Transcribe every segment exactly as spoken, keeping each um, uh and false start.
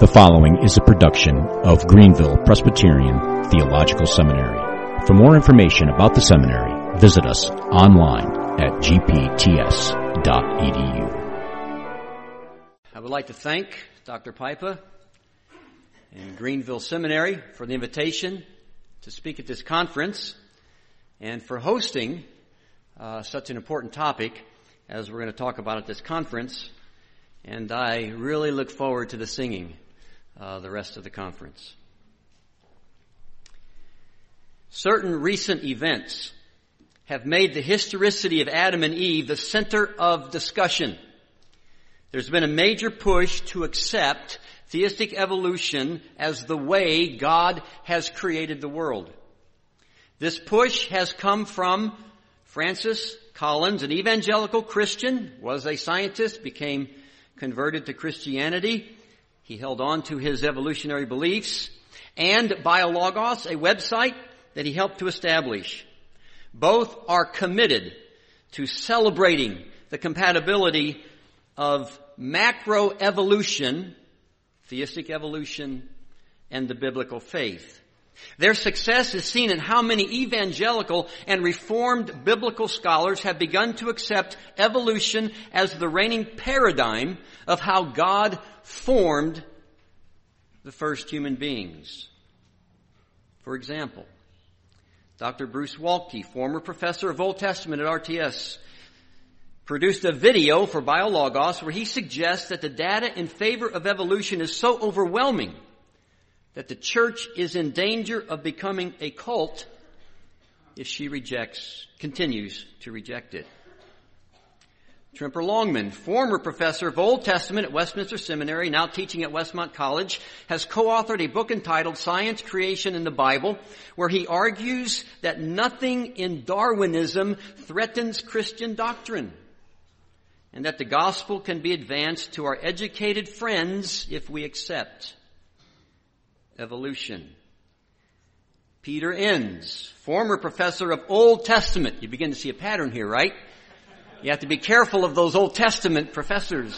The following is a production of Greenville Presbyterian Theological Seminary. For more information about the seminary, visit us online at g p t s dot e d u. I would like to thank Doctor Pipa and Greenville Seminary for the invitation to speak at this conference and for hosting uh, such an important topic as we're going to talk about at this conference. And I really look forward to the singing uh, the rest of the conference. Certain recent events have made the historicity of Adam and Eve the center of discussion. There's been a major push to accept theistic evolution as the way God has created the world. This push has come from Francis Collins, an evangelical Christian, was a scientist, became converted to Christianity. He held on to his evolutionary beliefs, and BioLogos, a website that he helped to establish. Both are committed to celebrating the compatibility of macroevolution, theistic evolution, and the biblical faith. Their success is seen in how many evangelical and reformed biblical scholars have begun to accept evolution as the reigning paradigm of how God formed the first human beings. For example, Doctor Bruce Waltke, former professor of Old Testament at R T S, produced a video for BioLogos where he suggests that the data in favor of evolution is so overwhelming that the church is in danger of becoming a cult if she rejects, continues to reject it. Tremper Longman, former professor of Old Testament at Westminster Seminary, now teaching at Westmont College, has co-authored a book entitled Science, Creation, and the Bible, where he argues that nothing in Darwinism threatens Christian doctrine, and that the gospel can be advanced to our educated friends if we accept evolution. Peter Enns, former professor of Old Testament. You begin to see a pattern here, right? You have to be careful of those Old Testament professors.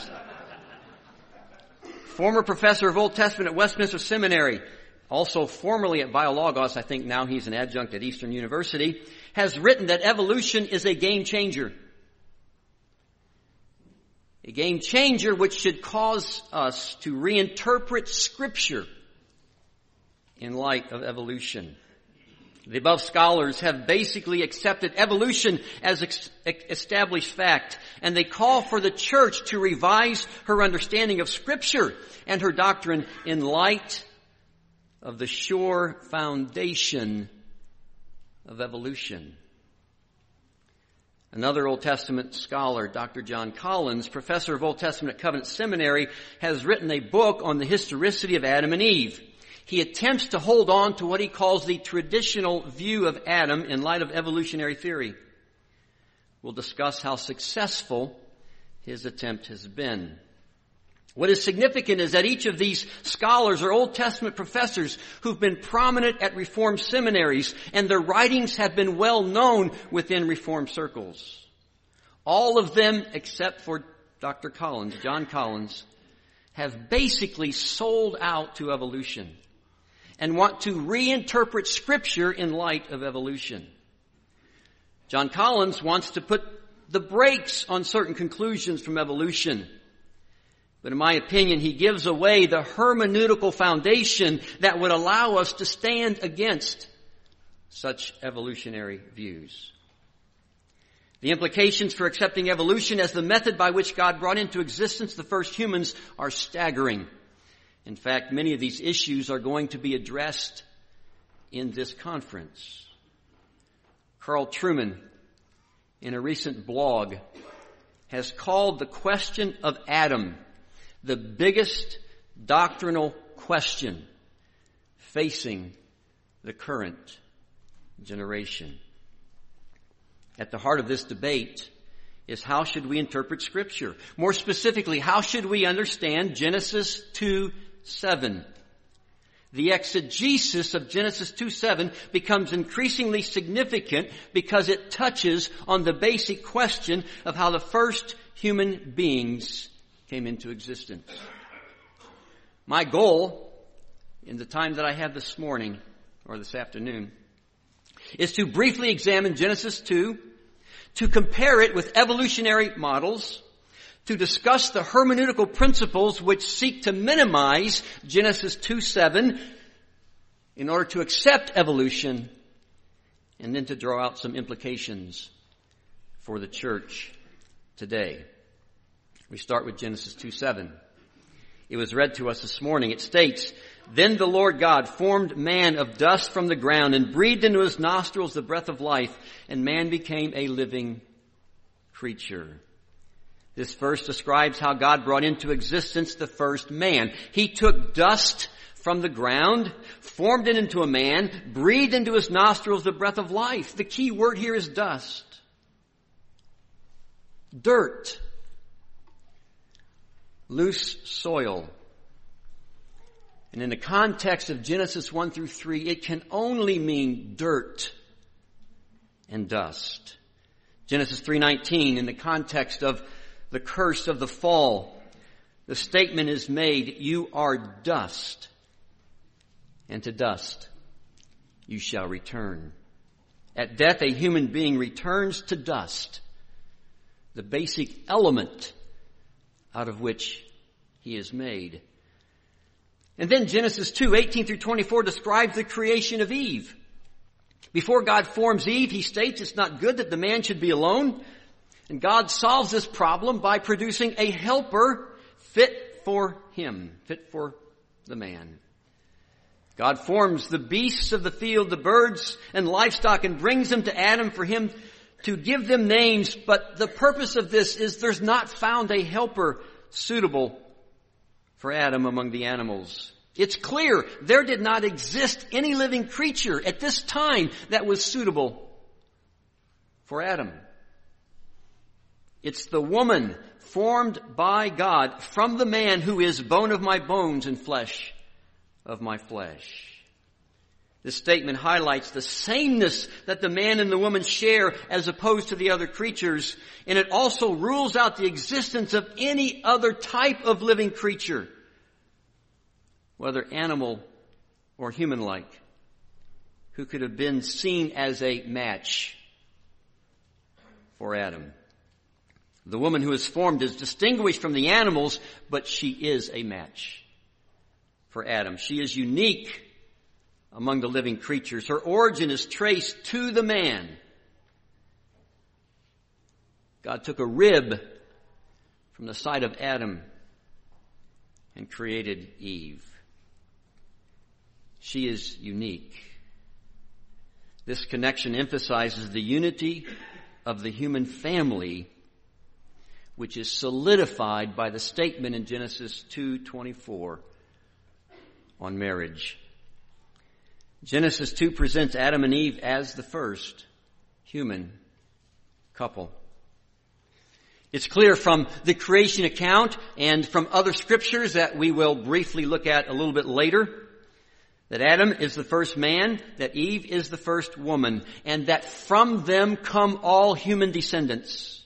Former professor of Old Testament at Westminster Seminary, also formerly at BioLogos, I think now he's an adjunct at Eastern University, has written that evolution is a game changer. A game changer which should cause us to reinterpret Scripture in light of evolution. The above scholars have basically accepted evolution as ex- established fact, and they call for the church to revise her understanding of Scripture and her doctrine in light of the sure foundation of evolution. Another Old Testament scholar, Doctor John Collins, professor of Old Testament at Covenant Seminary, has written a book on the historicity of Adam and Eve. He attempts to hold on to what he calls the traditional view of Adam in light of evolutionary theory. We'll discuss how successful his attempt has been. What is significant is that each of these scholars are Old Testament professors who've been prominent at Reformed seminaries, and their writings have been well known within Reformed circles. All of them, except for Doctor Collins, John Collins, have basically sold out to evolution and want to reinterpret Scripture in light of evolution. John Collins wants to put the brakes on certain conclusions from evolution. But in my opinion, he gives away the hermeneutical foundation that would allow us to stand against such evolutionary views. The implications for accepting evolution as the method by which God brought into existence the first humans are staggering. In fact, many of these issues are going to be addressed in this conference. Carl Trueman, in a recent blog, has called the question of Adam the biggest doctrinal question facing the current generation. At the heart of this debate is how should we interpret Scripture? More specifically, how should we understand Genesis two seven? The exegesis of Genesis two seven becomes increasingly significant because it touches on the basic question of how the first human beings came into existence. My goal in the time that I have this morning or this afternoon is to briefly examine Genesis two, to compare it with evolutionary models, to discuss the hermeneutical principles which seek to minimize Genesis two seven in order to accept evolution, and then to draw out some implications for the church today. We start with Genesis two seven. It was read to us this morning. It states, "Then the Lord God formed man of dust from the ground and breathed into his nostrils the breath of life, and man became a living creature." This verse describes how God brought into existence the first man. He took dust from the ground, formed it into a man, breathed into his nostrils the breath of life. The key word here is dust. Dirt. Loose soil. And in the context of Genesis one through three, it can only mean dirt and dust. Genesis three nineteen, in the context of the curse of the fall, the statement is made, "You are dust, and to dust you shall return." At death, a human being returns to dust, the basic element out of which he is made. And then Genesis two eighteen through twenty-four describes the creation of Eve. Before God forms Eve, he states it's not good that the man should be alone. And God solves this problem by producing a helper fit for him, fit for the man. God forms the beasts of the field, the birds and livestock, and brings them to Adam for him to give them names. But the purpose of this is there's not found a helper suitable for Adam among the animals. It's clear there did not exist any living creature at this time that was suitable for Adam. It's the woman formed by God from the man who is bone of my bones and flesh of my flesh. This statement highlights the sameness that the man and the woman share as opposed to the other creatures, and it also rules out the existence of any other type of living creature, whether animal or human-like, who could have been seen as a match for Adam. The woman who is formed is distinguished from the animals, but she is a match for Adam. She is unique among the living creatures. Her origin is traced to the man. God took a rib from the side of Adam and created Eve. She is unique. This connection emphasizes the unity of the human family, which is solidified by the statement in Genesis two twenty-four on marriage. Genesis two presents Adam and Eve as the first human couple. It's clear from the creation account and from other scriptures that we will briefly look at a little bit later that Adam is the first man, that Eve is the first woman, and that from them come all human descendants.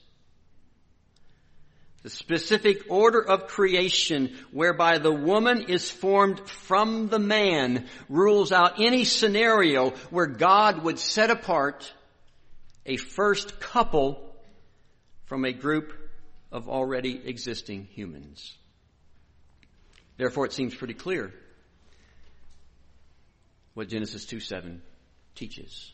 The specific order of creation whereby the woman is formed from the man rules out any scenario where God would set apart a first couple from a group of already existing humans. Therefore, it seems pretty clear what Genesis two seven teaches.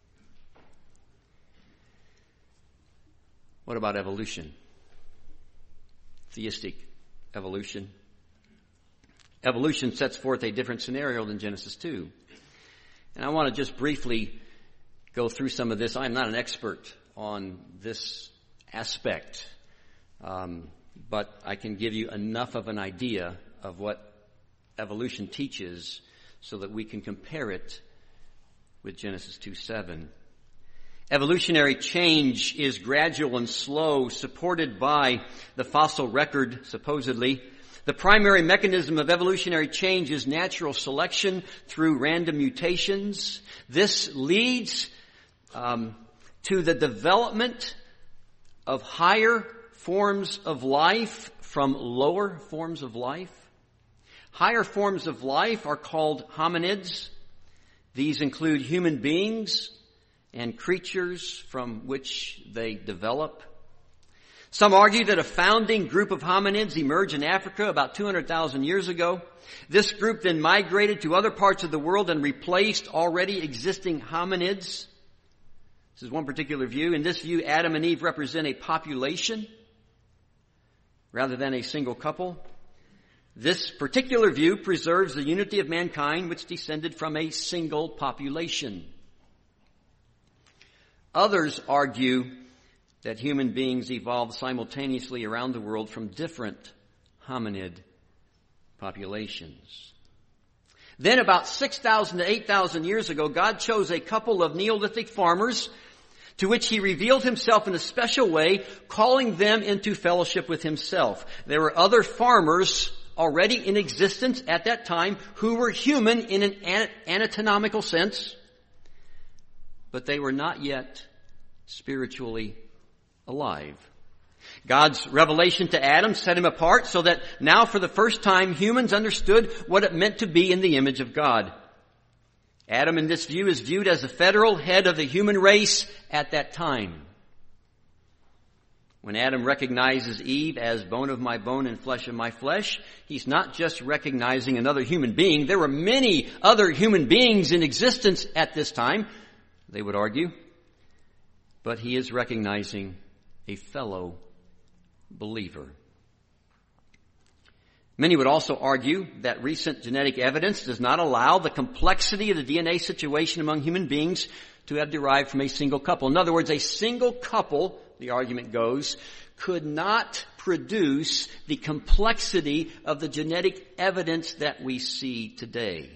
What about evolution? Theistic evolution. Evolution sets forth a different scenario than Genesis two. And I want to just briefly go through some of this. I'm not an expert on this aspect, um, but I can give you enough of an idea of what evolution teaches so that we can compare it with Genesis two seven. Evolutionary change is gradual and slow, supported by the fossil record, supposedly. The primary mechanism of evolutionary change is natural selection through random mutations. This leads um, to the development of higher forms of life from lower forms of life. Higher forms of life are called hominids. These include human beings and creatures from which they develop. Some argue that a founding group of hominids emerged in Africa about two hundred thousand years ago. This group then migrated to other parts of the world and replaced already existing hominids. This is one particular view. In this view, Adam and Eve represent a population rather than a single couple. This particular view preserves the unity of mankind, which descended from a single population. Others argue that human beings evolved simultaneously around the world from different hominid populations. Then about six thousand to eight thousand years ago, God chose a couple of Neolithic farmers to which he revealed himself in a special way, calling them into fellowship with himself. There were other farmers already in existence at that time who were human in an anatomical sense, but they were not yet spiritually alive. God's revelation to Adam set him apart so that now for the first time humans understood what it meant to be in the image of God. Adam in this view is viewed as the federal head of the human race at that time. When Adam recognizes Eve as bone of my bone and flesh of my flesh, he's not just recognizing another human being. There were many other human beings in existence at this time, they would argue. But he is recognizing a fellow believer. Many would also argue that recent genetic evidence does not allow the complexity of the D N A situation among human beings to have derived from a single couple. In other words, a single couple, the argument goes, could not produce the complexity of the genetic evidence that we see today.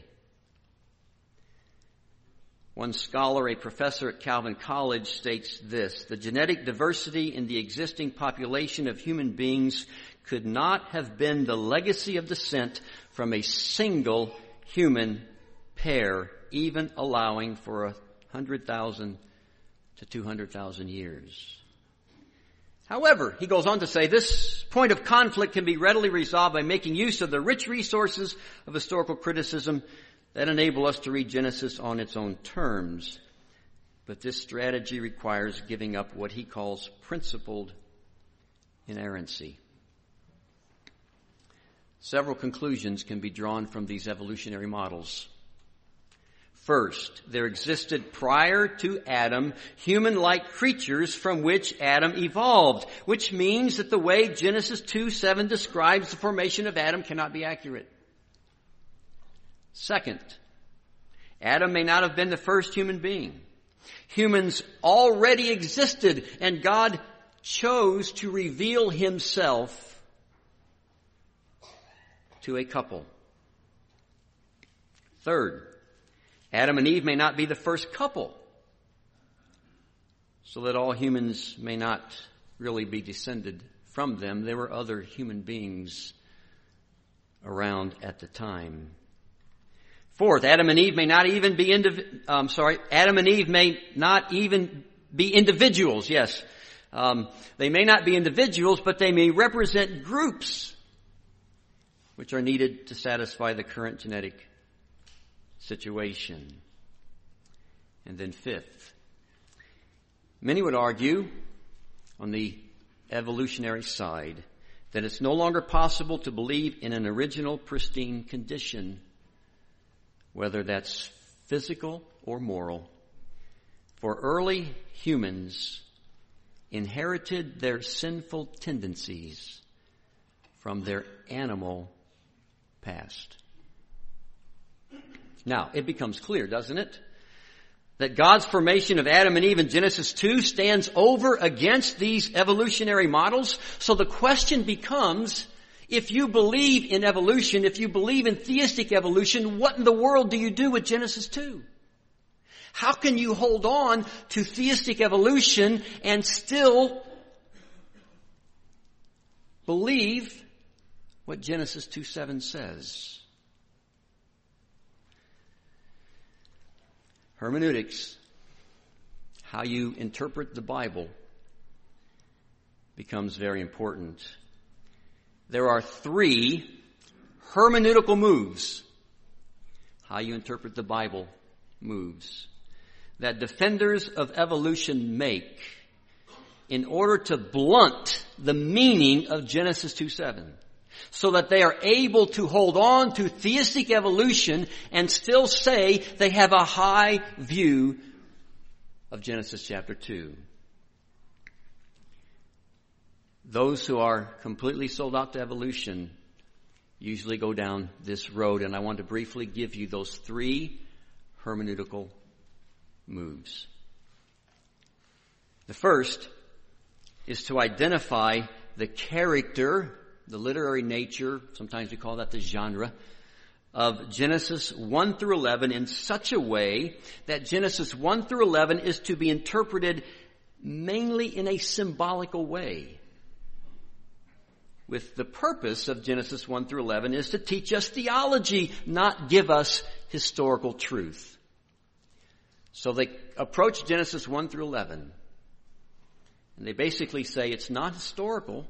One scholar, a professor at Calvin College, states this: the genetic diversity in the existing population of human beings could not have been the legacy of descent from a single human pair, even allowing for a hundred thousand to two hundred thousand years. However, he goes on to say, this point of conflict can be readily resolved by making use of the rich resources of historical criticism that enable us to read Genesis on its own terms. But this strategy requires giving up what he calls principled inerrancy. Several conclusions can be drawn from these evolutionary models. First, there existed prior to Adam human-like creatures from which Adam evolved, which means that the way Genesis two seven describes the formation of Adam cannot be accurate. Second, Adam may not have been the first human being. Humans already existed, and God chose to reveal himself to a couple. Third, Adam and Eve may not be the first couple, so that all humans may not really be descended from them. There were other human beings around at the time. Fourth, Adam and Eve may not even be indiv- um, sorry, Adam and Eve may not even be individuals. Yes, um, they may not be individuals, but they may represent groups which are needed to satisfy the current genetic situation. And then fifth, many would argue on the evolutionary side that it's no longer possible to believe in an original pristine condition, whether that's physical or moral. For early humans inherited their sinful tendencies from their animal past. Now, it becomes clear, doesn't it, that God's formation of Adam and Eve in Genesis two stands over against these evolutionary models. So the question becomes, if you believe in evolution, if you believe in theistic evolution, what in the world do you do with Genesis two? How can you hold on to theistic evolution and still believe what Genesis two seven says? Hermeneutics, how you interpret the Bible, becomes very important. There are three hermeneutical moves, how you interpret the Bible moves, that defenders of evolution make in order to blunt the meaning of Genesis two seven, so that they are able to hold on to theistic evolution and still say they have a high view of Genesis chapter two. Those who are completely sold out to evolution usually go down this road, and I want to briefly give you those three hermeneutical moves. The first is to identify the character, the literary nature, sometimes we call that the genre, of Genesis one through eleven in such a way that Genesis one through eleven is to be interpreted mainly in a symbolical way. With the purpose of Genesis one through eleven is to teach us theology, not give us historical truth. So they approach Genesis one through eleven, and they basically say it's not historical,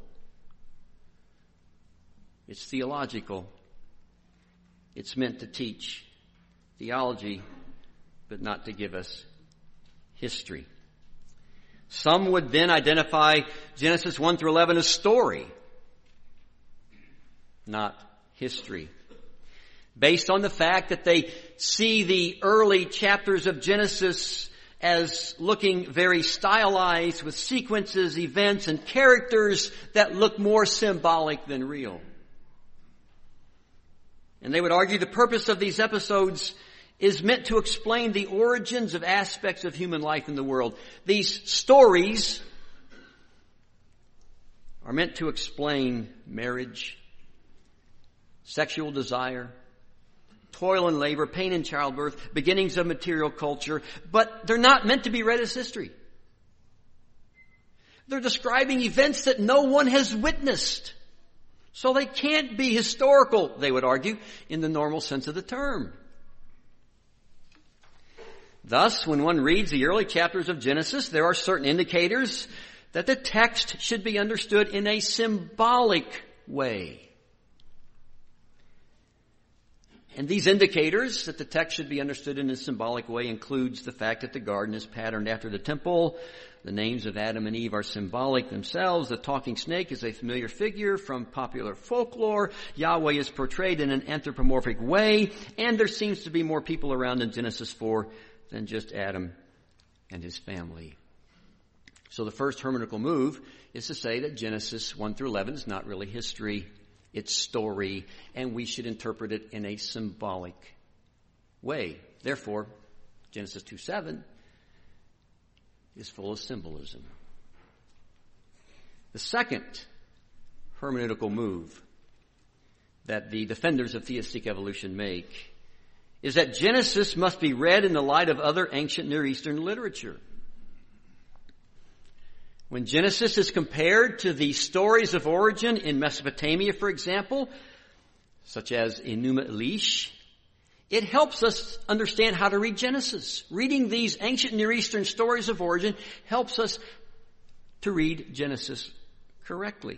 it's theological. It's meant to teach theology, but not to give us history. Some would then identify Genesis one through eleven as story, not history, based on the fact that they see the early chapters of Genesis as looking very stylized with sequences, events, and characters that look more symbolic than real. And they would argue the purpose of these episodes is meant to explain the origins of aspects of human life in the world. These stories are meant to explain marriage, sexual desire, toil and labor, pain and childbirth, beginnings of material culture, but they're not meant to be read as history. They're describing events that no one has witnessed. So they can't be historical, they would argue, in the normal sense of the term. Thus, when one reads the early chapters of Genesis, there are certain indicators that the text should be understood in a symbolic way. And these indicators that the text should be understood in a symbolic way includes the fact that the garden is patterned after the temple. The names of Adam and Eve are symbolic themselves. The talking snake is a familiar figure from popular folklore. Yahweh is portrayed in an anthropomorphic way. And there seems to be more people around in Genesis four than just Adam and his family. So the first hermeneutical move is to say that Genesis one through eleven is not really history. It's story, and we should interpret it in a symbolic way. Therefore, Genesis two seven is full of symbolism. The second hermeneutical move that the defenders of theistic evolution make is that Genesis must be read in the light of other ancient Near Eastern literature. When Genesis is compared to the stories of origin in Mesopotamia, for example, such as Enuma Elish, it helps us understand how to read Genesis. Reading these ancient Near Eastern stories of origin helps us to read Genesis correctly.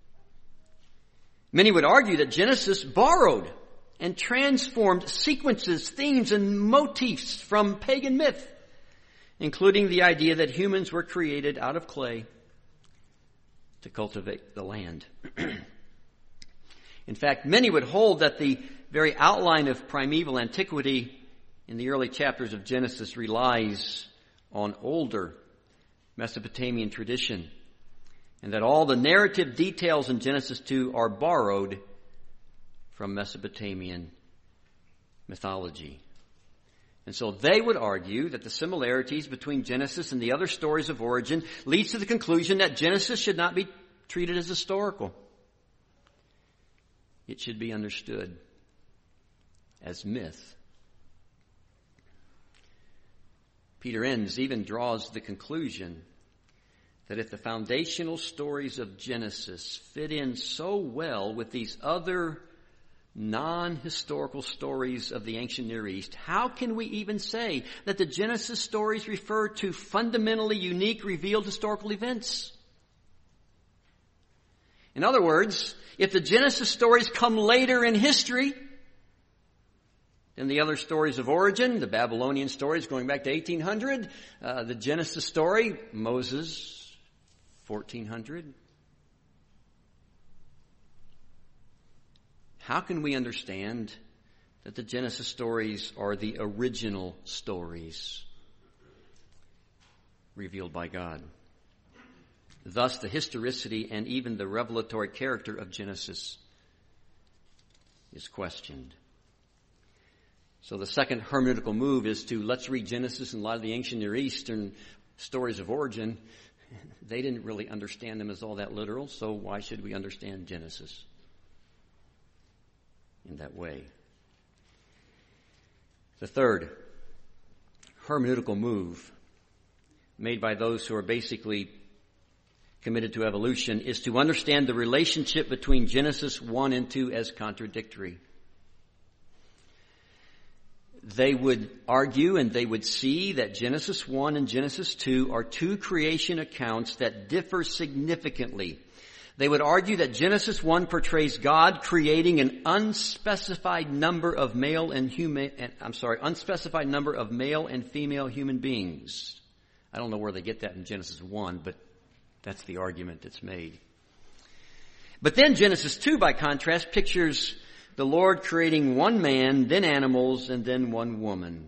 Many would argue that Genesis borrowed and transformed sequences, themes, and motifs from pagan myth, including the idea that humans were created out of clay to cultivate the land. In fact, many would hold that the very outline of primeval antiquity in the early chapters of Genesis relies on older Mesopotamian tradition, and that all the narrative details in Genesis two are borrowed from Mesopotamian mythology. And so they would argue that the similarities between Genesis and the other stories of origin leads to the conclusion that Genesis should not be treated as historical. It should be understood as myth. Peter Enns even draws the conclusion that if the foundational stories of Genesis fit in so well with these other non-historical stories of the ancient Near East, how can we even say that the Genesis stories refer to fundamentally unique revealed historical events? In other words, if the Genesis stories come later in history than the other stories of origin, the Babylonian stories going back to eighteen hundred, uh, the Genesis story, Moses, fourteen hundred. How can we understand that the Genesis stories are the original stories revealed by God? Thus, the historicity and even the revelatory character of Genesis is questioned. So the second hermeneutical move is to let's read Genesis and a lot of the ancient Near Eastern stories of origin. They didn't really understand them as all that literal, so why should we understand Genesis in that way? The third hermeneutical move made by those who are basically committed to evolution is to understand the relationship between Genesis one and two as contradictory. They would argue and they would see that Genesis one and Genesis two are two creation accounts that differ significantly. They would argue that Genesis one portrays God creating an unspecified number of male and human, I'm sorry, unspecified number of male and female human beings. I don't know where they get that in Genesis one, but that's the argument that's made. But then Genesis two, by contrast, pictures the Lord creating one man, then animals, and then one woman.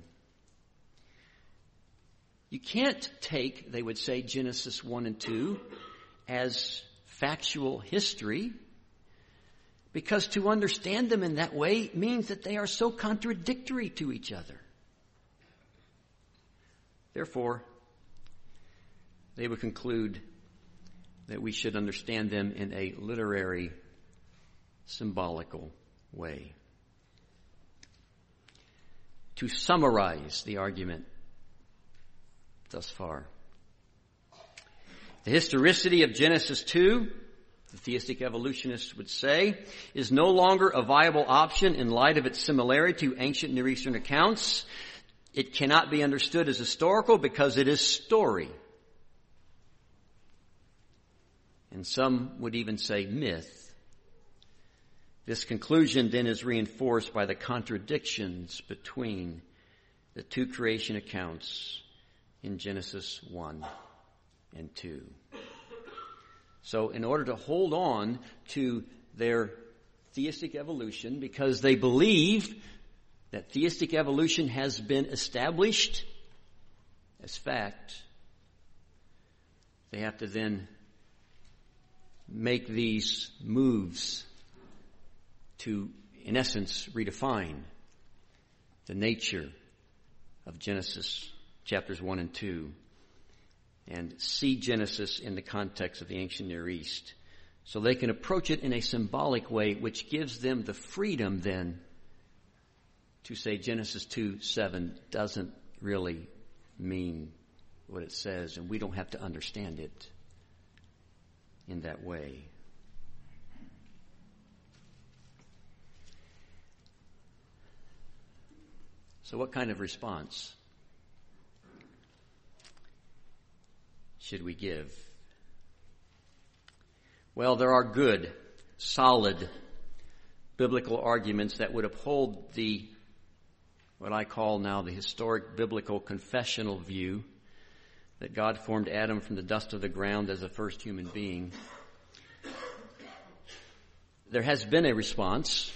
You can't take, they would say, Genesis one and two as factual history, because to understand them in that way means that they are so contradictory to each other. Therefore, they would conclude that we should understand them in a literary, symbolical way. To summarize the argument thus far, the historicity of Genesis two, the theistic evolutionists would say, is no longer a viable option in light of its similarity to ancient Near Eastern accounts. It cannot be understood as historical because it is story. And some would even say myth. This conclusion then is reinforced by the contradictions between the two creation accounts in Genesis one and two. So in order to hold on to their theistic evolution, because they believe that theistic evolution has been established as fact, they have to then make these moves to, in essence, redefine the nature of Genesis chapters one and two and see Genesis in the context of the ancient Near East so they can approach it in a symbolic way, which gives them the freedom then to say Genesis two seven doesn't really mean what it says, and we don't have to understand it in that way. So what kind of response should we give? Well, there are good, solid biblical arguments that would uphold the, what I call now the historic biblical confessional view that God formed Adam from the dust of the ground as the first human being. There has been a response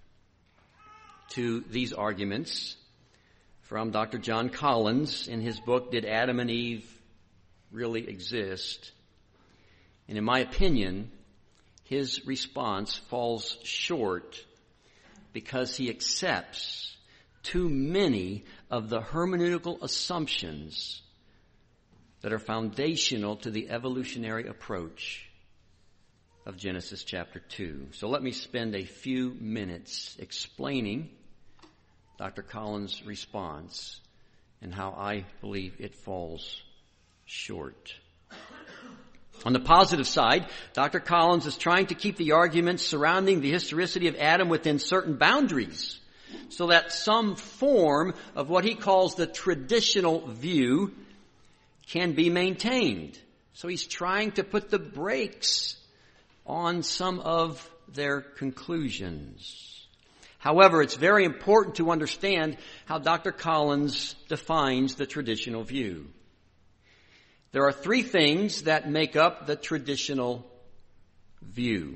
to these arguments from Doctor John Collins in his book, Did Adam and Eve Really Exist? And in my opinion, his response falls short because he accepts too many of the hermeneutical assumptions that are foundational to the evolutionary approach of Genesis chapter two. So let me spend a few minutes explaining Doctor Collins' response and how I believe it falls short. On the positive side, Doctor Collins is trying to keep the arguments surrounding the historicity of Adam within certain boundaries so that some form of what he calls the traditional view can be maintained. So he's trying to put the brakes on some of their conclusions. However, it's very important to understand how Doctor Collins defines the traditional view. There are three things that make up the traditional view.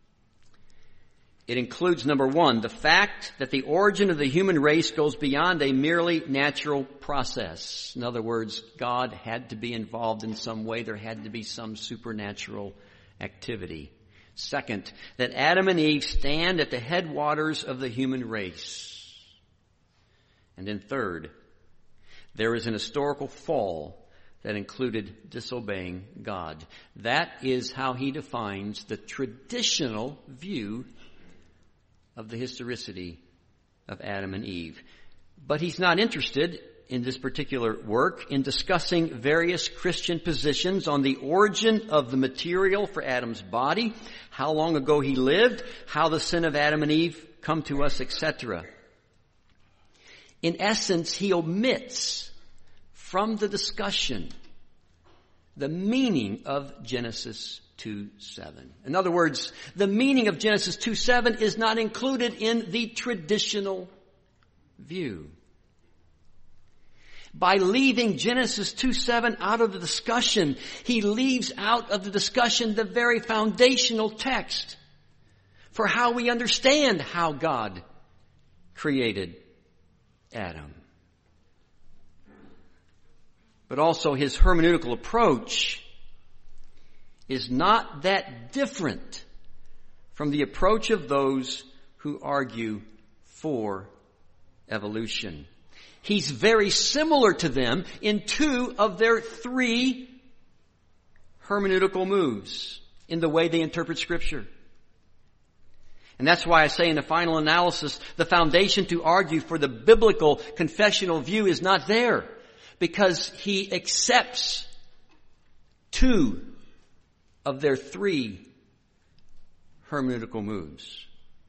It includes, number one, the fact that the origin of the human race goes beyond a merely natural process. In other words, God had to be involved in some way. There had to be some supernatural activity. Second, that Adam and Eve stand at the headwaters of the human race. And then third, there is an historical fall that included disobeying God. That is how he defines the traditional view of the historicity of Adam and Eve. But he's not interested in this particular work in discussing various Christian positions on the origin of the material for Adam's body, how long ago he lived, how the sin of Adam and Eve come to us, et cetera. In essence, he omits from the discussion the meaning of Genesis two seven. In other words, the meaning of Genesis two seven is not included in the traditional view. By leaving Genesis two seven out of the discussion, he leaves out of the discussion the very foundational text for how we understand how God created Adam. But also his hermeneutical approach is not that different from the approach of those who argue for evolution. He's very similar to them in two of their three hermeneutical moves in the way they interpret Scripture. And that's why I say in the final analysis, the foundation to argue for the biblical confessional view is not there, because he accepts two of their three hermeneutical moves.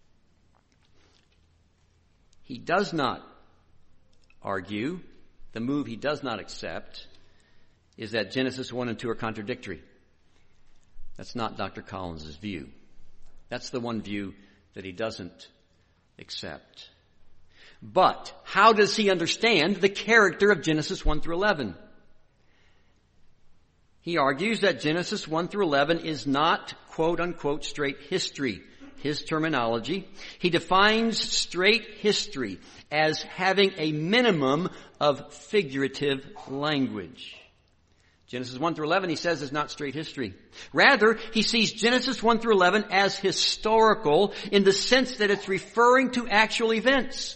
He does not argue, the move he does not accept is that Genesis one and two are contradictory. That's not Doctor Collins' view. That's the one view that he doesn't accept. But how does he understand the character of Genesis one through eleven? He argues that Genesis one through eleven is not quote unquote straight history. His terminology. He defines straight history as having a minimum of figurative language. Genesis one through eleven, he says, is not straight history. Rather, he sees Genesis one through eleven as historical in the sense that it's referring to actual events.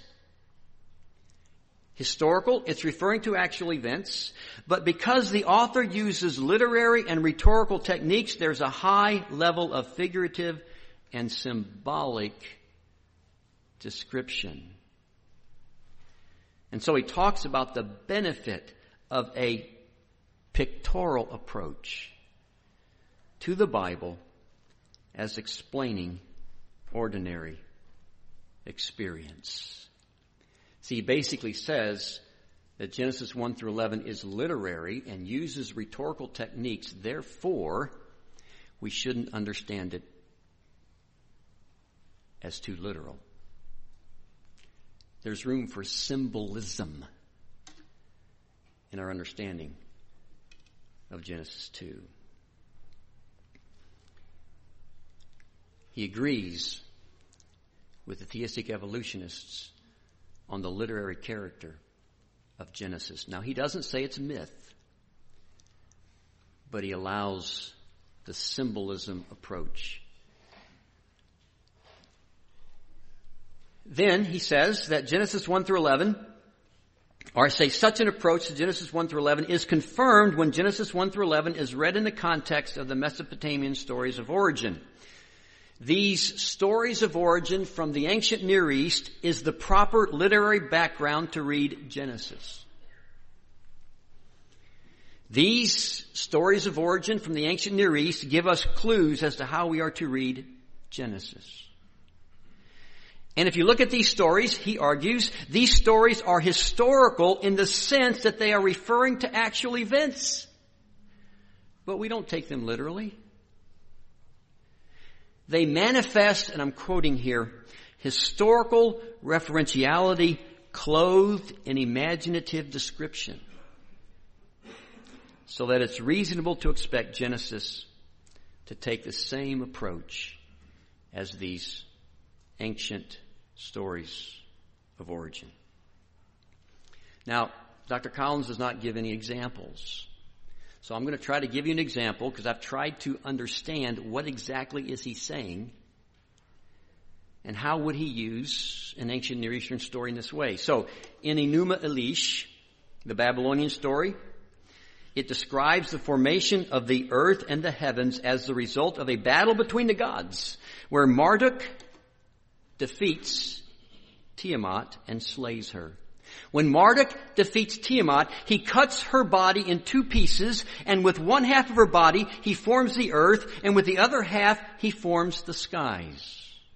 Historical, it's referring to actual events, but because the author uses literary and rhetorical techniques, there's a high level of figurative and symbolic description. And so he talks about the benefit of a pictorial approach to the Bible as explaining ordinary experience. See, he basically says that Genesis one through eleven is literary and uses rhetorical techniques. Therefore, we shouldn't understand it as too literal. There's room for symbolism in our understanding of Genesis two. He agrees with the theistic evolutionists on the literary character of Genesis. Now, he doesn't say it's a myth, but he allows the symbolism approach. Then he says that Genesis one through eleven, or I say such an approach to Genesis one through eleven is confirmed when Genesis one through eleven is read in the context of the Mesopotamian stories of origin. These stories of origin from the ancient Near East is the proper literary background to read Genesis. These stories of origin from the ancient Near East give us clues as to how we are to read Genesis. And if you look at these stories, he argues, these stories are historical in the sense that they are referring to actual events. But we don't take them literally. They manifest, and I'm quoting here, historical referentiality clothed in imaginative description, so that it's reasonable to expect Genesis to take the same approach as these ancient stories of origin. Now, Doctor Collins does not give any examples. So I'm going to try to give you an example because I've tried to understand what exactly is he saying and how would he use an ancient Near Eastern story in this way. So in Enuma Elish, the Babylonian story, it describes the formation of the earth and the heavens as the result of a battle between the gods, where Marduk defeats Tiamat and slays her. When Marduk defeats Tiamat, he cuts her body in two pieces, and with one half of her body, he forms the earth, and with the other half, he forms the skies.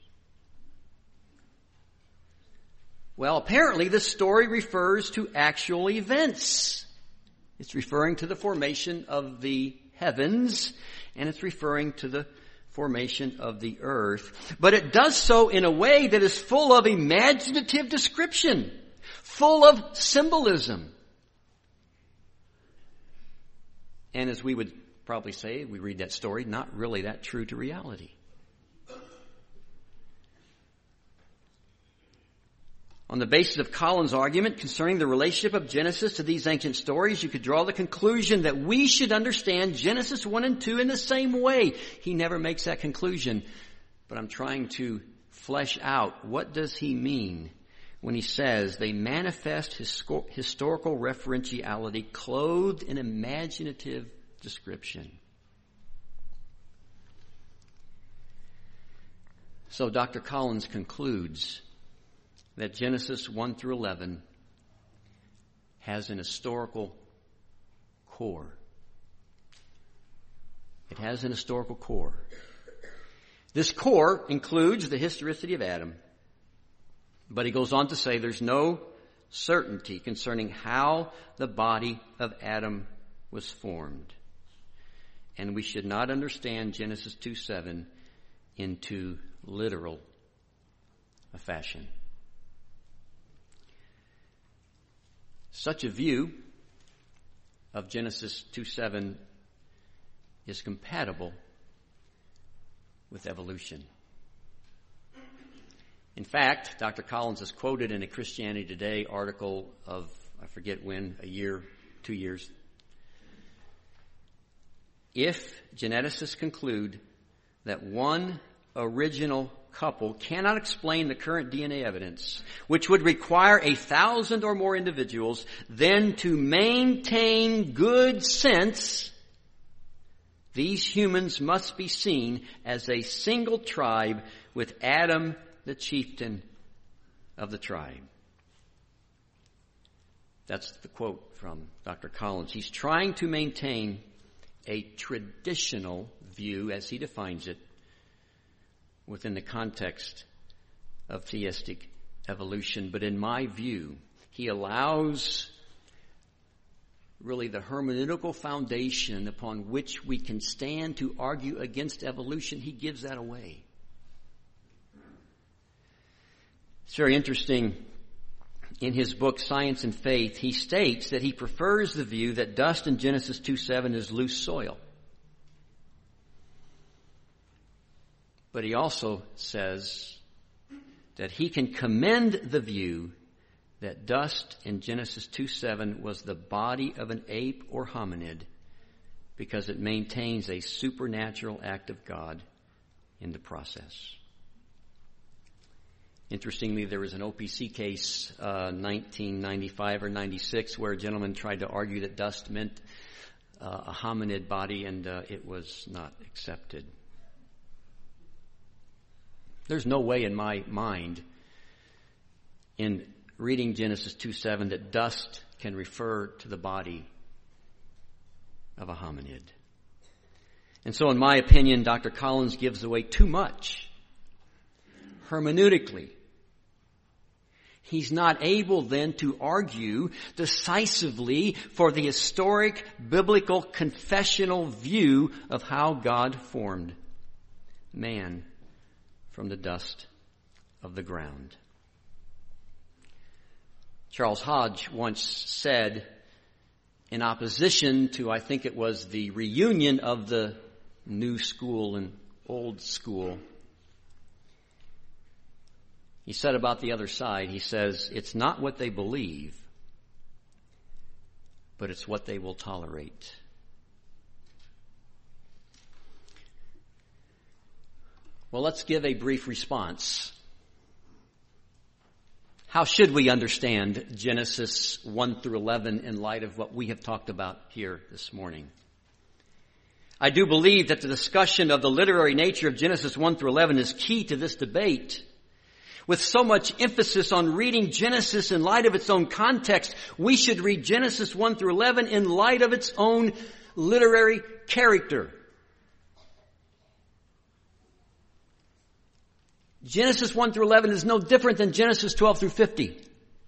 Well, apparently this story refers to actual events. It's referring to the formation of the heavens, and it's referring to the formation of the earth. But it does so in a way that is full of imaginative description, full of symbolism. And as we would probably say, we read that story, not really that true to reality. On the basis of Collins' argument concerning the relationship of Genesis to these ancient stories, you could draw the conclusion that we should understand Genesis one and two in the same way. He never makes that conclusion, but I'm trying to flesh out what does he mean when he says they manifest hisco- historical referentiality clothed in imaginative description. So Doctor Collins concludes that Genesis one through eleven has an historical core. It has an historical core. This core includes the historicity of Adam, but he goes on to say there's no certainty concerning how the body of Adam was formed. And we should not understand Genesis two seven in too literal a fashion. Such a view of Genesis two seven is compatible with evolution. In fact, Doctor Collins is quoted in a Christianity Today article of, I forget when, a year, two years. If geneticists conclude that one original couple cannot explain the current D N A evidence, which would require a thousand or more individuals, then to maintain good sense, these humans must be seen as a single tribe with Adam, the chieftain of the tribe. That's the quote from Doctor Collins. He's trying to maintain a traditional view, as he defines it, within the context of theistic evolution. But in my view, he allows really the hermeneutical foundation upon which we can stand to argue against evolution. He gives that away. It's very interesting. In his book, Science and Faith, he states that he prefers the view that dust in Genesis two seven is loose soil. But he also says that he can commend the view that dust in Genesis two seven was the body of an ape or hominid because it maintains a supernatural act of God in the process. Interestingly, there was an O P C case, uh, nineteen ninety-five or ninety-six, where a gentleman tried to argue that dust meant uh, a hominid body, and uh, it was not accepted. There's no way in my mind, in reading Genesis two seven, that dust can refer to the body of a hominid. And so, in my opinion, Doctor Collins gives away too much hermeneutically. He's not able then to argue decisively for the historic, biblical, confessional view of how God formed man from the dust of the ground. Charles Hodge once said, in opposition to, I think it was the reunion of the new school and old school, he said about the other side, he says, it's not what they believe, but it's what they will tolerate. Well, let's give a brief response. How should we understand Genesis one through eleven in light of what we have talked about here this morning? I do believe that the discussion of the literary nature of Genesis one through eleven is key to this debate. With so much emphasis on reading Genesis in light of its own context, we should read Genesis one through eleven in light of its own literary character. Genesis one through eleven is no different than Genesis twelve through fifty.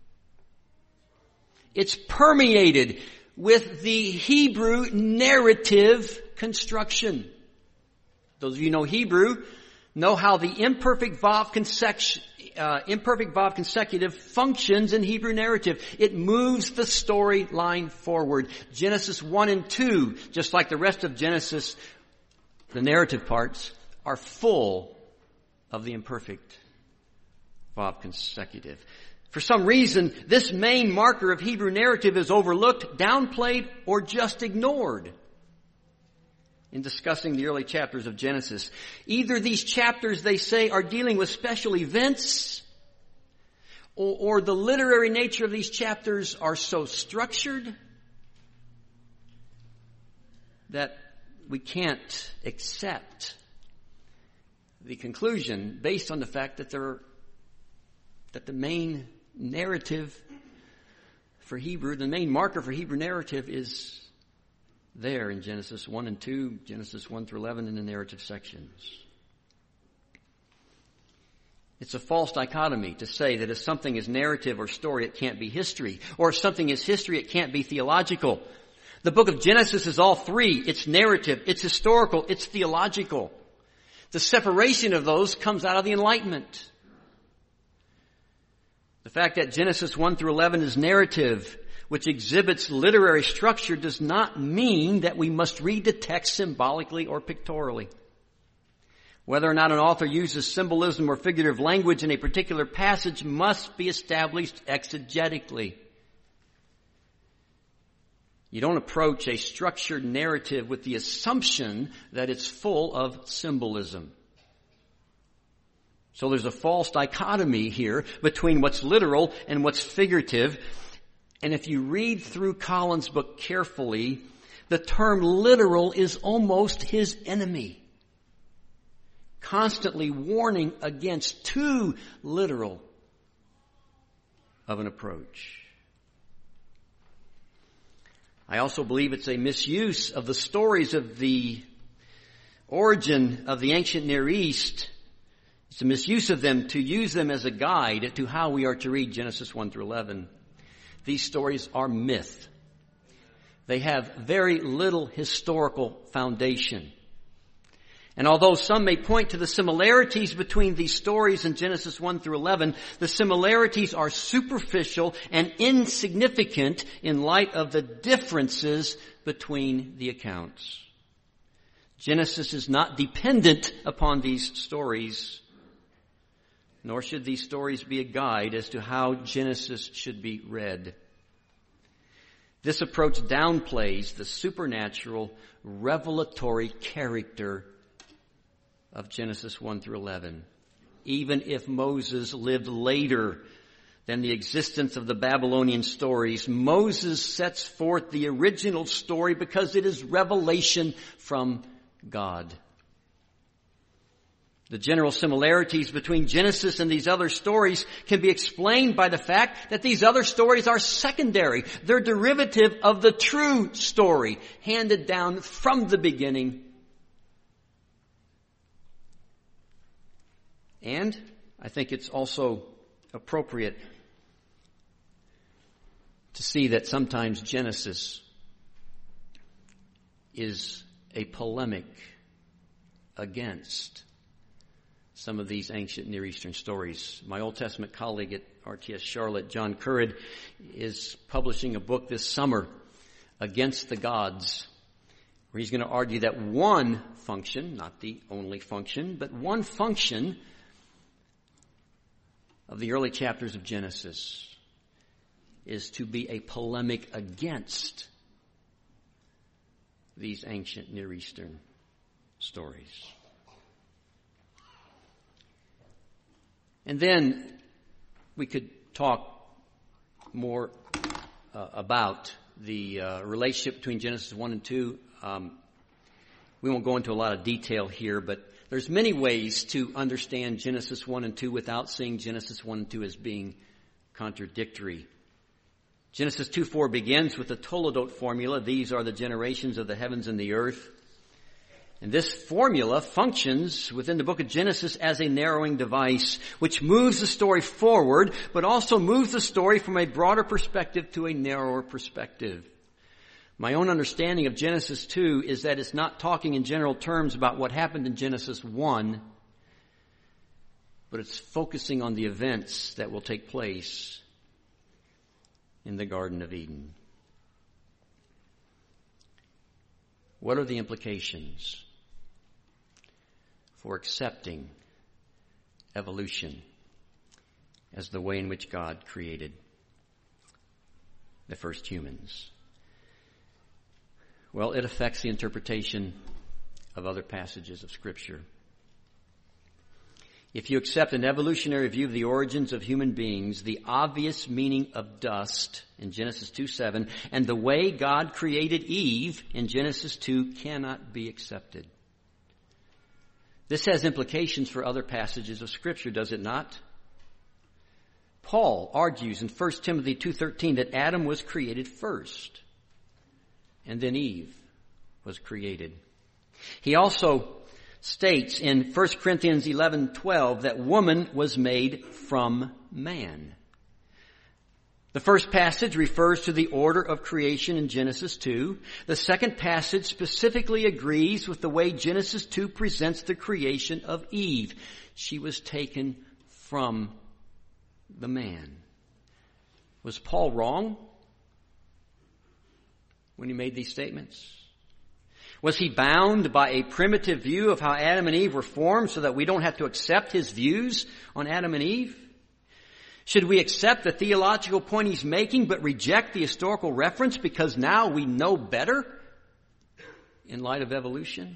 It's permeated with the Hebrew narrative construction. Those of you who know Hebrew know how the imperfect vav consecutive, uh, imperfect vav consecutive functions in Hebrew narrative. It moves the storyline forward. Genesis one and two, just like the rest of Genesis, the narrative parts, are full of the imperfect vav consecutive. For some reason, this main marker of Hebrew narrative is overlooked, downplayed, or just ignored in discussing the early chapters of Genesis. Either these chapters, they say, are dealing with special events, or, or the literary nature of these chapters are so structured that we can't accept the conclusion based on the fact that there, that the main narrative for Hebrew, the main marker for Hebrew narrative is there in Genesis one and two, Genesis one through eleven in the narrative sections. It's a false dichotomy to say that if something is narrative or story, it can't be history. Or if something is history, it can't be theological. The book of Genesis is all three. It's narrative, it's historical, it's theological. The separation of those comes out of the Enlightenment. The fact that Genesis one through eleven is narrative, which exhibits literary structure, does not mean that we must read the text symbolically or pictorially. Whether or not an author uses symbolism or figurative language in a particular passage must be established exegetically. You don't approach a structured narrative with the assumption that it's full of symbolism. So there's a false dichotomy here between what's literal and what's figurative. And if you read through Collins' book carefully, the term literal is almost his enemy, constantly warning against too literal of an approach. I also believe it's a misuse of the stories of the origin of the ancient Near East. It's a misuse of them to use them as a guide to how we are to read Genesis one through eleven. These stories are myth. They have very little historical foundation. And although some may point to the similarities between these stories in Genesis one through eleven, the similarities are superficial and insignificant in light of the differences between the accounts. Genesis is not dependent upon these stories, nor should these stories be a guide as to how Genesis should be read. This approach downplays the supernatural, revelatory character of Genesis one through eleven. Even if Moses lived later than the existence of the Babylonian stories, Moses sets forth the original story because it is revelation from God. The general similarities between Genesis and these other stories can be explained by the fact that these other stories are secondary. They're derivative of the true story handed down from the beginning. And I think it's also appropriate to see that sometimes Genesis is a polemic against some of these ancient Near Eastern stories. My Old Testament colleague at R T S Charlotte, John Currid, is publishing a book this summer, Against the Gods, where he's going to argue that one function, not the only function, but one function of the early chapters of Genesis is to be a polemic against these ancient Near Eastern stories. And then we could talk more uh, about the uh, relationship between Genesis one and two. Um, we won't go into a lot of detail here, but there's many ways to understand Genesis one and two without seeing Genesis one and two as being contradictory. Genesis two four begins with the Toledot formula. These are the generations of the heavens and the earth. And this formula functions within the book of Genesis as a narrowing device, which moves the story forward, but also moves the story from a broader perspective to a narrower perspective. My own understanding of Genesis two is that it's not talking in general terms about what happened in Genesis one, but it's focusing on the events that will take place in the Garden of Eden. What are the implications for accepting evolution as the way in which God created the first humans? Well, it affects the interpretation of other passages of Scripture. If you accept an evolutionary view of the origins of human beings, the obvious meaning of dust in Genesis two seven and the way God created Eve in Genesis two cannot be accepted. This has implications for other passages of Scripture, does it not? Paul argues in First Timothy two thirteen that Adam was created first, and then Eve was created. He also states in First Corinthians eleven twelve that woman was made from man. The first passage refers to the order of creation in Genesis two. The second passage specifically agrees with the way Genesis two presents the creation of Eve. She was taken from the man. Was Paul wrong when he made these statements? Was he bound by a primitive view of how Adam and Eve were formed so that we don't have to accept his views on Adam and Eve? Should we accept the theological point he's making but reject the historical reference because now we know better in light of evolution?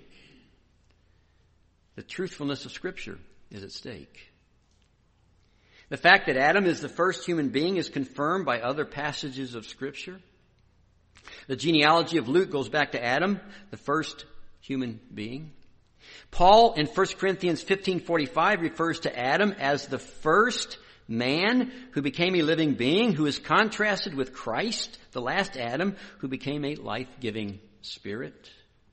The truthfulness of Scripture is at stake. The fact that Adam is the first human being is confirmed by other passages of Scripture. The genealogy of Luke goes back to Adam, the first human being. Paul in First Corinthians fifteen forty-five refers to Adam as the first man who became a living being, who is contrasted with Christ, the last Adam, who became a life-giving spirit.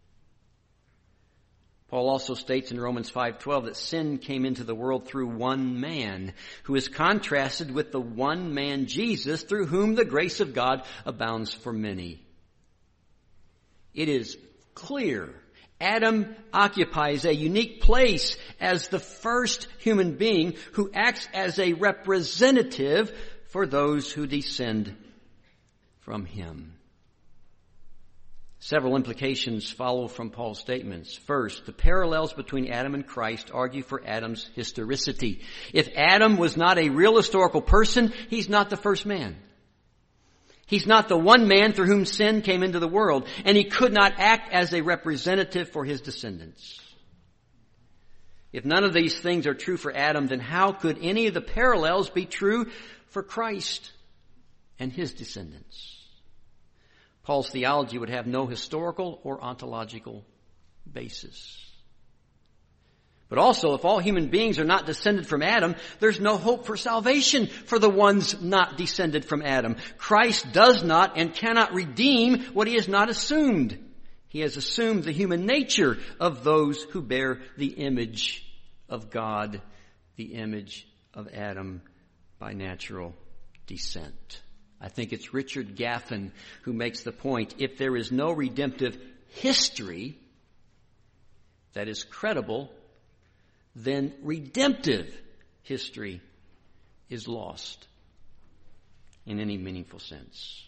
Paul also states in Romans five twelve that sin came into the world through one man, who is contrasted with the one man Jesus, through whom the grace of God abounds for many. It is clear Adam occupies a unique place as the first human being who acts as a representative for those who descend from him. Several implications follow from Paul's statements. First, the parallels between Adam and Christ argue for Adam's historicity. If Adam was not a real historical person, he's not the first man. He's not the one man through whom sin came into the world, and he could not act as a representative for his descendants. If none of these things are true for Adam, then how could any of the parallels be true for Christ and his descendants? Paul's theology would have no historical or ontological basis. But also, if all human beings are not descended from Adam, there's no hope for salvation for the ones not descended from Adam. Christ does not and cannot redeem what he has not assumed. He has assumed the human nature of those who bear the image of God, the image of Adam by natural descent. I think it's Richard Gaffin who makes the point, if there is no redemptive history that is credible, then redemptive history is lost in any meaningful sense.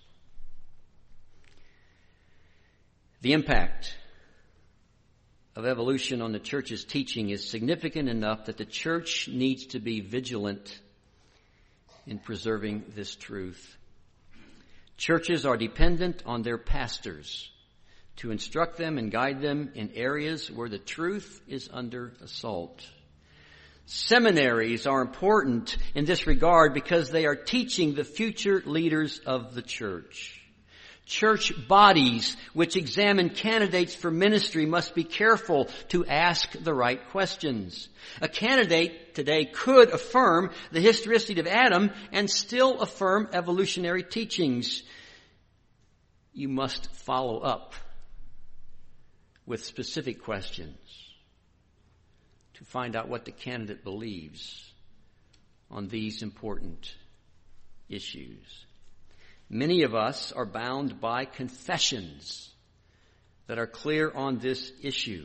The impact of evolution on the church's teaching is significant enough that the church needs to be vigilant in preserving this truth. Churches are dependent on their pastors to instruct them and guide them in areas where the truth is under assault. Seminaries are important in this regard because they are teaching the future leaders of the church. Church bodies which examine candidates for ministry must be careful to ask the right questions. A candidate today could affirm the historicity of Adam and still affirm evolutionary teachings. You must follow up with specific questions to find out what the candidate believes on these important issues. Many of us are bound by confessions that are clear on this issue.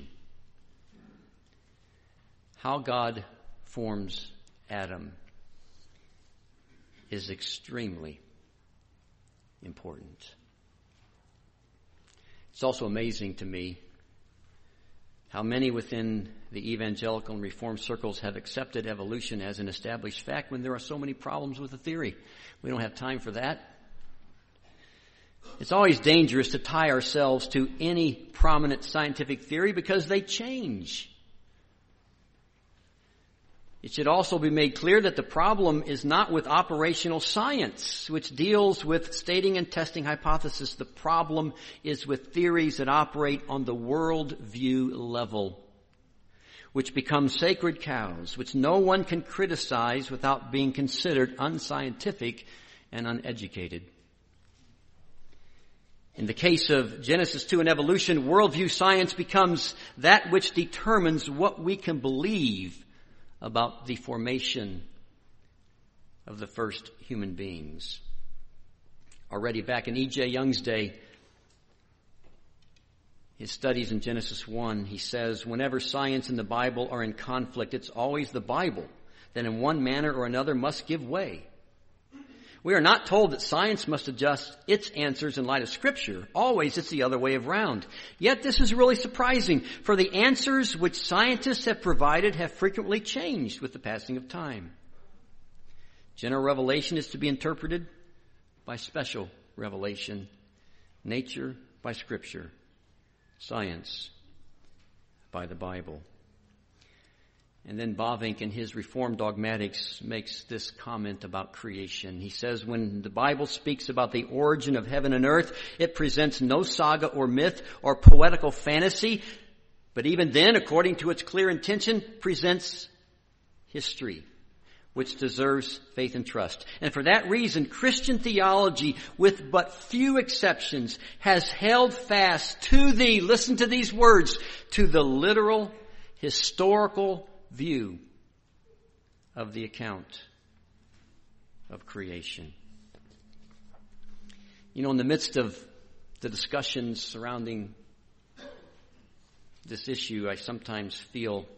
How God forms Adam is extremely important. It's also amazing to me how many within the evangelical and reformed circles have accepted evolution as an established fact when there are so many problems with the theory. We don't have time for that. It's always dangerous to tie ourselves to any prominent scientific theory because they change. It should also be made clear that the problem is not with operational science, which deals with stating and testing hypotheses. The problem is with theories that operate on the worldview level, which become sacred cows, which no one can criticize without being considered unscientific and uneducated. In the case of Genesis two and evolution, worldview science becomes that which determines what we can believe about the formation of the first human beings. Already back in E J Young's day, his studies in Genesis one, he says, whenever science and the Bible are in conflict, it's always the Bible that in one manner or another must give way. We are not told that science must adjust its answers in light of Scripture. Always it's the other way around. Yet this is really surprising, for the answers which scientists have provided have frequently changed with the passing of time. General revelation is to be interpreted by special revelation. Nature by Scripture. Science by the Bible. And then Bavinck in his Reformed Dogmatics makes this comment about creation. He says, when the Bible speaks about the origin of heaven and earth, it presents no saga or myth or poetical fantasy, but even then, according to its clear intention, presents history, which deserves faith and trust. And for that reason, Christian theology, with but few exceptions, has held fast to the, listen to these words, to the literal, historical view of the account of creation. You know, in the midst of the discussions surrounding this issue, I sometimes feel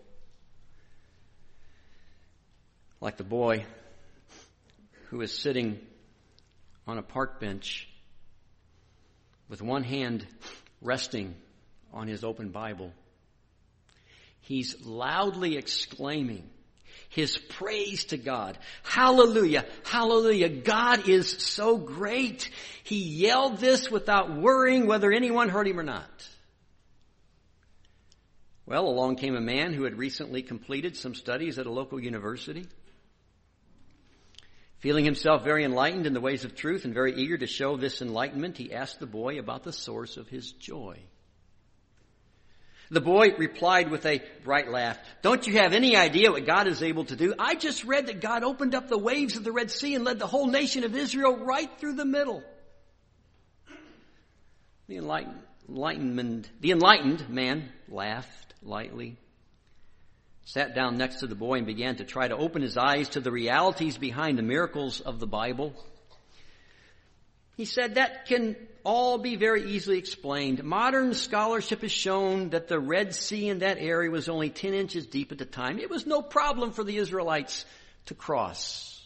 like the boy who is sitting on a park bench with one hand resting on his open Bible. He's loudly exclaiming his praise to God. Hallelujah, hallelujah, God is so great. He yelled this without worrying whether anyone heard him or not. Well, along came a man who had recently completed some studies at a local university. Feeling himself very enlightened in the ways of truth and very eager to show this enlightenment, he asked the boy about the source of his joy. The boy replied with a bright laugh, "Don't you have any idea what God is able to do? I just read that God opened up the waves of the Red Sea and led the whole nation of Israel right through the middle." The enlightened, enlightenment, the enlightened man laughed lightly, sat down next to the boy and began to try to open his eyes to the realities behind the miracles of the Bible. He said that can all be very easily explained. Modern scholarship has shown that the Red Sea in that area was only ten inches deep at the time. It was no problem for the Israelites to cross.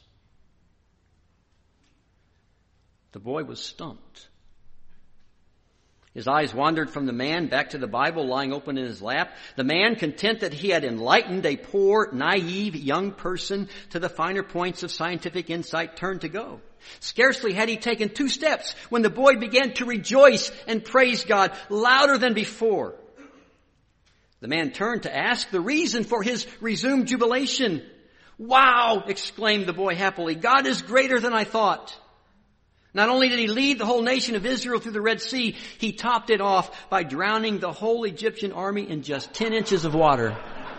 The boy was stumped. His eyes wandered from the man back to the Bible lying open in his lap. The man, content that he had enlightened a poor, naive young person to the finer points of scientific insight, turned to go. Scarcely had he taken two steps when the boy began to rejoice and praise God louder than before. The man turned to ask the reason for his resumed jubilation. "Wow!" exclaimed the boy happily. "God is greater than I thought." Not only did he lead the whole nation of Israel through the Red Sea, he topped it off by drowning the whole Egyptian army in just ten inches of water.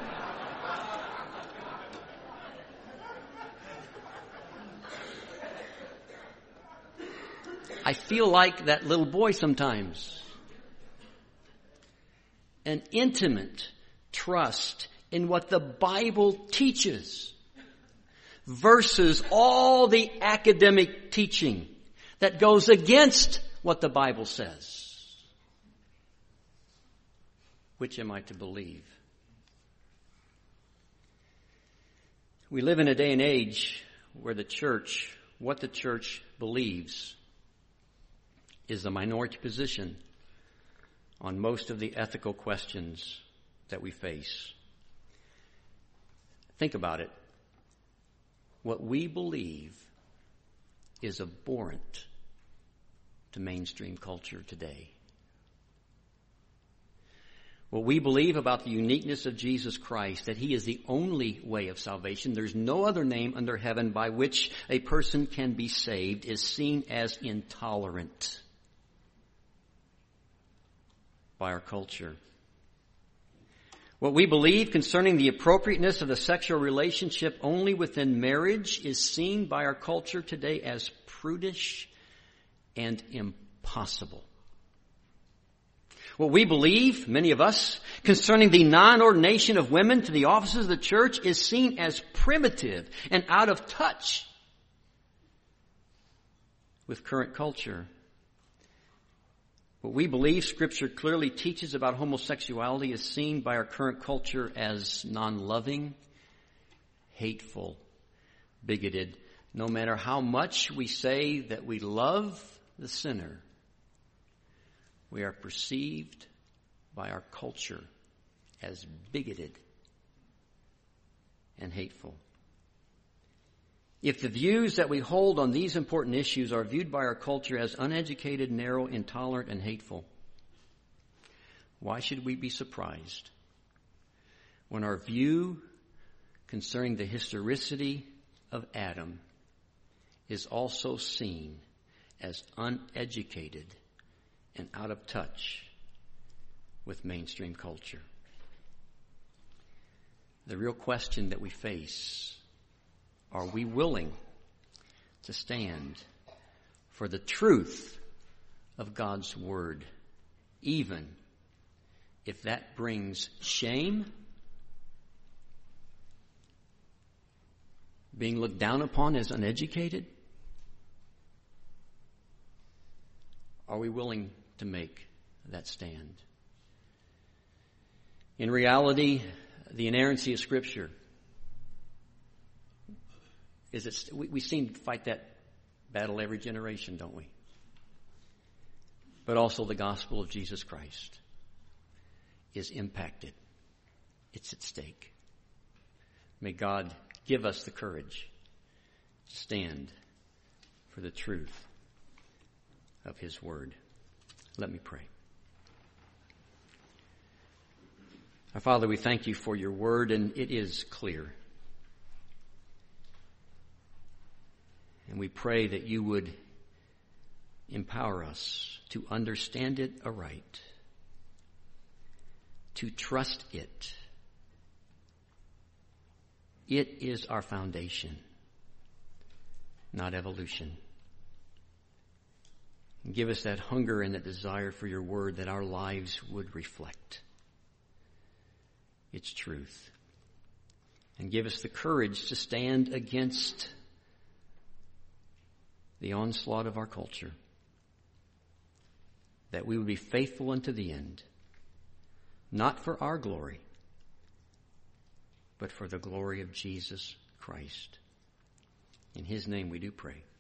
I feel like that little boy sometimes. An intimate trust in what the Bible teaches versus all the academic teaching that goes against what the Bible says. Which am I to believe? We live in a day and age where the church, what the church believes, is the minority position on most of the ethical questions that we face. Think about it. What we believe is abhorrent to mainstream culture today. What we believe about the uniqueness of Jesus Christ, that He is the only way of salvation, there's no other name under heaven by which a person can be saved, is seen as intolerant by our culture. What we believe concerning the appropriateness of the sexual relationship only within marriage is seen by our culture today as prudish and impossible. What we believe, many of us, concerning the non-ordination of women to the offices of the church is seen as primitive and out of touch with current culture. What we believe Scripture clearly teaches about homosexuality is seen by our current culture as non-loving, hateful, bigoted. No matter how much we say that we love the sinner, we are perceived by our culture as bigoted and hateful. If the views that we hold on these important issues are viewed by our culture as uneducated, narrow, intolerant, and hateful, why should we be surprised when our view concerning the historicity of Adam is also seen as uneducated and out of touch with mainstream culture? The real question that we face: are we willing to stand for the truth of God's Word, even if that brings shame, being looked down upon as uneducated? Are we willing to make that stand? In reality, the inerrancy of Scripture is it, we, we seem to fight that battle every generation, don't we? But also the gospel of Jesus Christ is impacted. It's at stake. May God give us the courage to stand for the truth of His Word. Let me pray. Our Father, we thank You for Your Word, and it is clear. And we pray that You would empower us to understand it aright, to trust it. It is our foundation, not evolution. And give us that hunger and that desire for Your Word that our lives would reflect its truth. And give us the courage to stand against the onslaught of our culture that we would be faithful unto the end, not for our glory, but for the glory of Jesus Christ. In his name we do pray.